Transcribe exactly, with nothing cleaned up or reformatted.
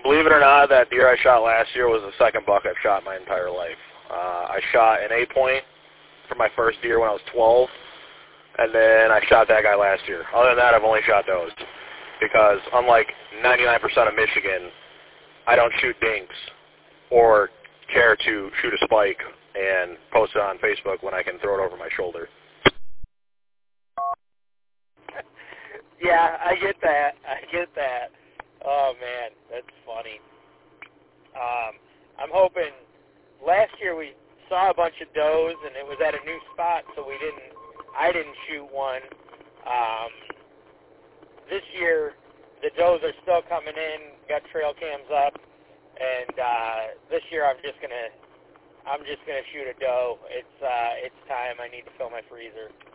believe it or not, that deer I shot last year was the second buck I've shot my entire life. Uh, I shot an eight-point for my first deer when I was twelve, and then I shot that guy last year. Other than that, I've only shot those because, unlike ninety-nine percent of Michigan, I don't shoot dinks or care to shoot a spike and post it on Facebook when I can throw it over my shoulder. Yeah, I get that. I get that. Oh, man, that's funny. Um, I'm hoping last year we saw a bunch of does, and it was at a new spot, so we didn't, I didn't shoot one. Um, this year, the does are still coming in, got trail cams up, and uh, this year I'm just gonna, I'm just gonna shoot a doe. It's, uh, it's time. I need to fill my freezer.